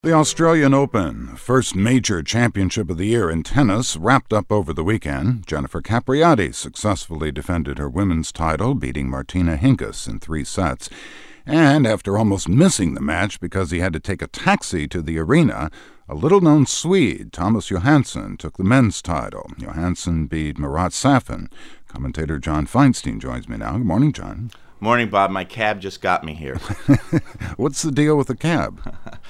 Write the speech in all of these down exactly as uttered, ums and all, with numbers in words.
The Australian Open, first major championship of the year in tennis, wrapped up over the weekend. Jennifer Capriati successfully defended her women's title, beating Martina Hingis in three sets. And after almost missing the match because he had to take a taxi to the arena, a little-known Swede, Thomas Johansson, took the men's title. Johansson beat Marat Safin. Commentator John Feinstein joins me now. Good morning, John. Morning, Bob. My cab just got me here. What's the deal with the cab?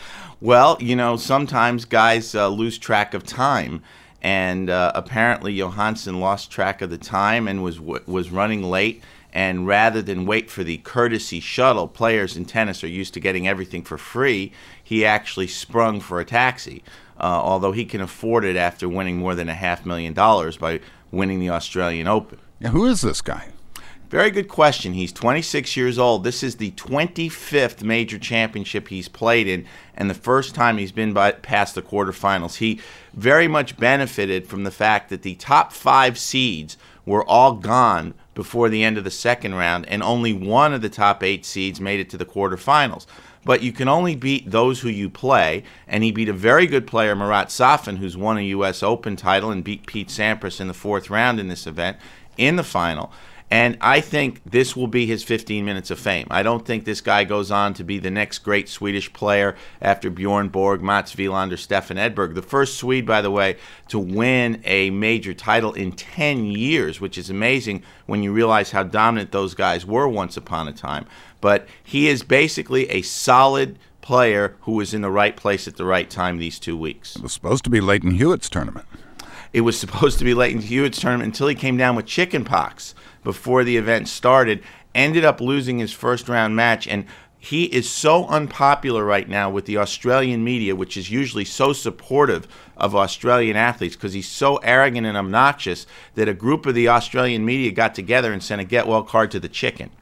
Well, you know, sometimes guys uh, lose track of time, and uh, apparently Johansson lost track of the time and was was running late. And rather than wait for the courtesy shuttle, players in tennis are used to getting everything for free, he actually sprung for a taxi, uh, although he can afford it after winning more than a half million dollars by winning the Australian Open. Yeah, who is this guy? Very good question. He's twenty-six years old. This is the twenty-fifth major championship he's played in, and the first time he's been by, past the quarterfinals. He very much benefited from the fact that the top five seeds were all gone before the end of the second round, and only one of the top eight seeds made it to the quarterfinals. But you can only beat those who you play, and he beat a very good player, Marat Safin, who's won a U S Open title, and beat Pete Sampras in the fourth round in this event in the final. And I think this will be his fifteen minutes of fame. I don't think this guy goes on to be the next great Swedish player after Bjorn Borg, Mats Wilander, Stefan Edberg. The first Swede, by the way, to win a major title in ten years, which is amazing when you realize how dominant those guys were once upon a time. But he is basically a solid player who was in the right place at the right time these two weeks. It was supposed to be Leighton Hewitt's tournament. It was supposed to be Leighton Hewitt's tournament until he came down with chicken pox before the event started, ended up losing his first round match, and he is so unpopular right now with the Australian media, which is usually so supportive of Australian athletes because he's so arrogant and obnoxious that a group of the Australian media got together and sent a get-well card to the chicken.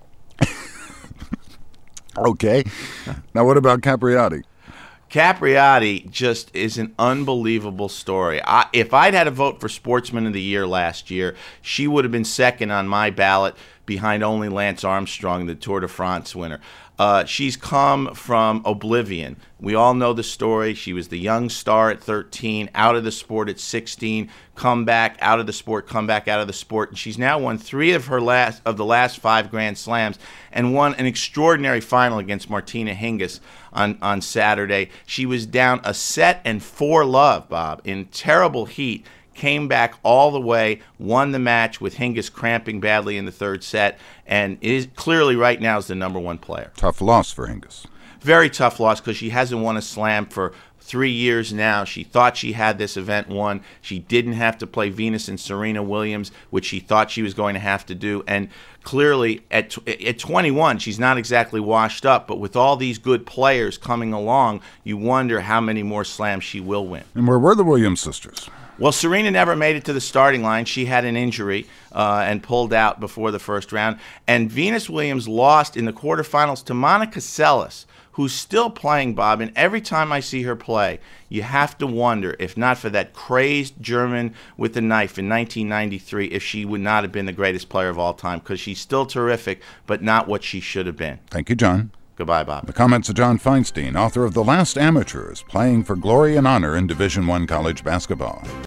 Okay. Now what about Capriati? Capriati just is an unbelievable story. I, if I'd had a vote for Sportsman of the Year last year, she would have been second on my ballot behind only Lance Armstrong, the Tour de France winner. Uh, she's come from oblivion. We all know the story. She was the young star at thirteen, out of the sport at sixteen, come back, out of the sport, come back out of the sport. And she's now won three of her last of the last five Grand Slams and won an extraordinary final against Martina Hingis on, on Saturday. She was down a set and four love, Bob, in terrible heat. Came back all the way, won the match with Hingis cramping badly in the third set, and is clearly right now is the number one player. Tough loss for Hingis. Very tough loss because she hasn't won a slam for three years now. She thought she had this event won. She didn't have to play Venus and Serena Williams, which she thought she was going to have to do. And clearly, at at twenty-one, she's not exactly washed up. But with all these good players coming along, you wonder how many more slams she will win. And where were the Williams sisters? Well, Serena never made it to the starting line. She had an injury uh, and pulled out before the first round. And Venus Williams lost in the quarterfinals to Monica Seles, who's still playing, Bob. And every time I see her play, you have to wonder, if not for that crazed German with the knife in nineteen ninety-three, if she would not have been the greatest player of all time, because she's still terrific, but not what she should have been. Thank you, John. Goodbye, Bob. The comments of John Feinstein, author of The Last Amateurs, Playing for Glory and Honor in Division I college basketball.